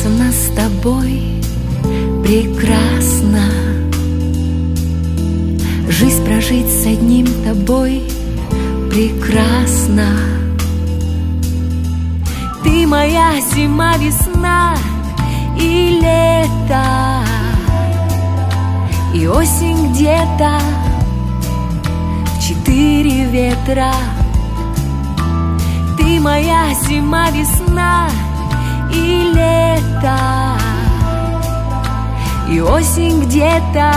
Кажется, нас с тобой прекрасно. Жизнь прожить с одним тобой прекрасно. Ты моя зима, весна и лето, и осень где-то в 4 ветра. Ты моя зима, весна и лето, и осень где-то.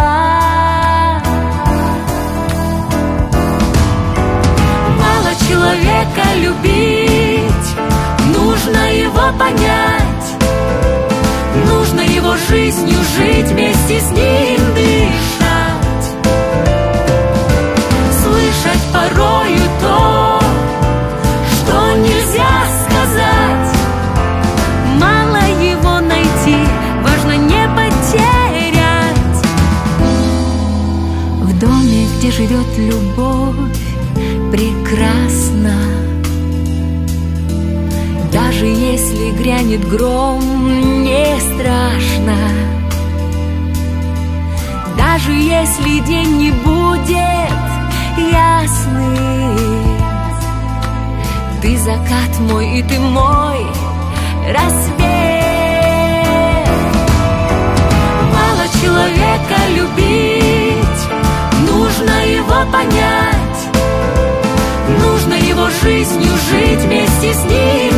Мало человека любить, нужно его понять, нужно его жизнью жить, вместе с ним дышать, слышать порою то, что нельзя сказать. Мало его найти, важно не потерять. В доме, где живет любовь, прекрасно. Даже если грянет гром, не страшно. Даже если день не будет ясный, ты закат мой, и ты мой рассвет. Мало человека любить, нужно его понять, нужно его жизнью жить, вместе с ним